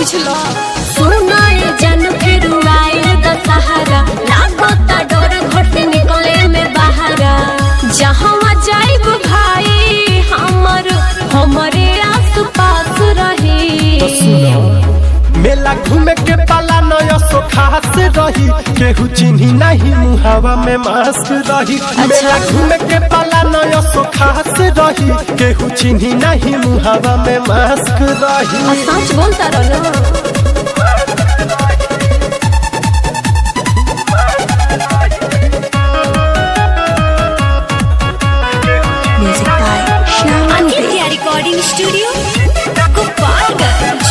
बुझलो सुना ये जन फिर आए दशहरा लागता डोर घर से निकले में बहारा जहाँ जाइब भाई हमरे आस पास रही तो सुनो मेला घूमे के पाला नया सो खास रही केहू चिन्ही नहीं मुहावा में मास्क रही मेला घूमे के पाला नया सो खास रही केहू चिन्ही नहीं मुहावा में मास्क रही। सच बोलता रहो रिकॉर्डिंग स्टूडियो गोपालगंज।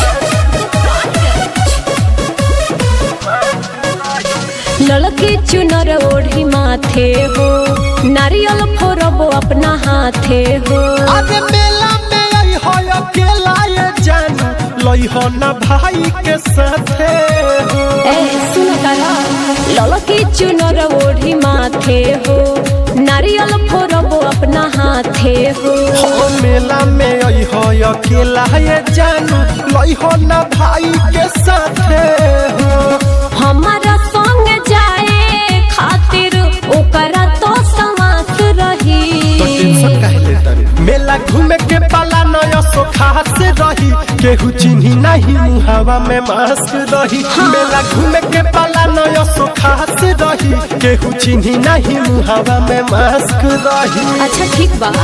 लड़की चुनर ओढ़ी माथे हो नारियल फोरबो अपना हाथे हो। अरे मेला में आई हो अकेला ये जानू लई हो ना भाई के साथे हो। सुन करा लड़की चुनर ओढ़ी माथे हो नारियल फोरबो अपना हाथे हो। मेला में आई हो अकेला ये जानू लई हो ना भाई के साथे हो। हमारा संग जाए खातिर ओकरा तो समास रही तो टेंशन काहे लेता रे मेला घूमे के पाला नया सो खास रही केहू चिन्ही नहीं मुहावा में मास्क रही। मेला घूमे के पाला नया सो खास रही केहू चिन्ही नहीं मुहावा में मास्क रही। अच्छा ठीक बा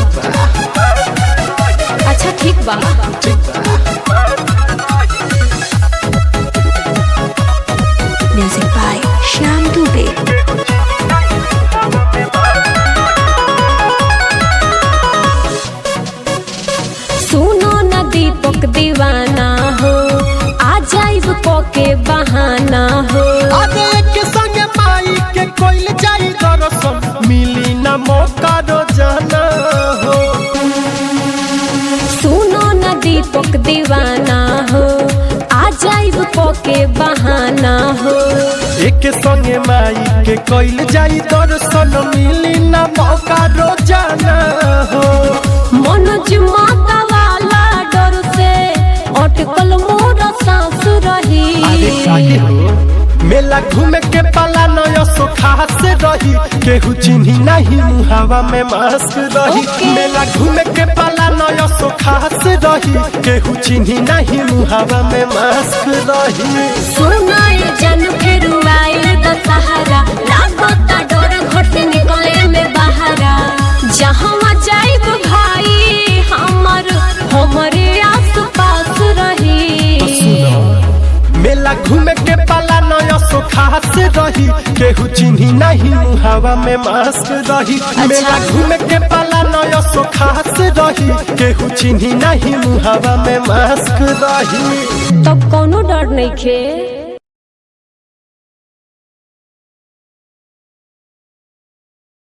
अच्छा ठीक बा म्यूजिक बाय श्याम दुबे। सुनो न दीपक दीवाना हो आ जाइब के बहाना हो। अरे एक संग माई के कोइल जाई दरसन मिली ना मौका रोजाना हो। सुनो न दीपक दीवाना हो आ जाइब के बहाना हो। एक संग माई के कोइल जाई दरसन मिली ना मौका रोजाना हो। मनोज माता वाला डर से अटकल मोर सांस रही। अरे काहे हो मेला घूमे के पाला नया सो खास रही केहू चिन्ही नहीं मुहावा में मास्क रही। मेला घूमे के पाला नया सो खास रही केहू चिन्ही नहीं मुहावा में मास्क रही। सुना ये जन फिर आए दशहरा लागता डोर घर से निकले में बहारा जहाँ जाइब भाई हमरे आस पास रही। तो सुनो मेला घूमे के पाला नया सो खास रही केहू चिन्ही नहीं मुहावा में मास्क रही। मेला घूमे के पाला नया सो खास रही केहू चिन्ही नहीं मुहावा में मास्क रही। तब कोनो डर नहीं खे।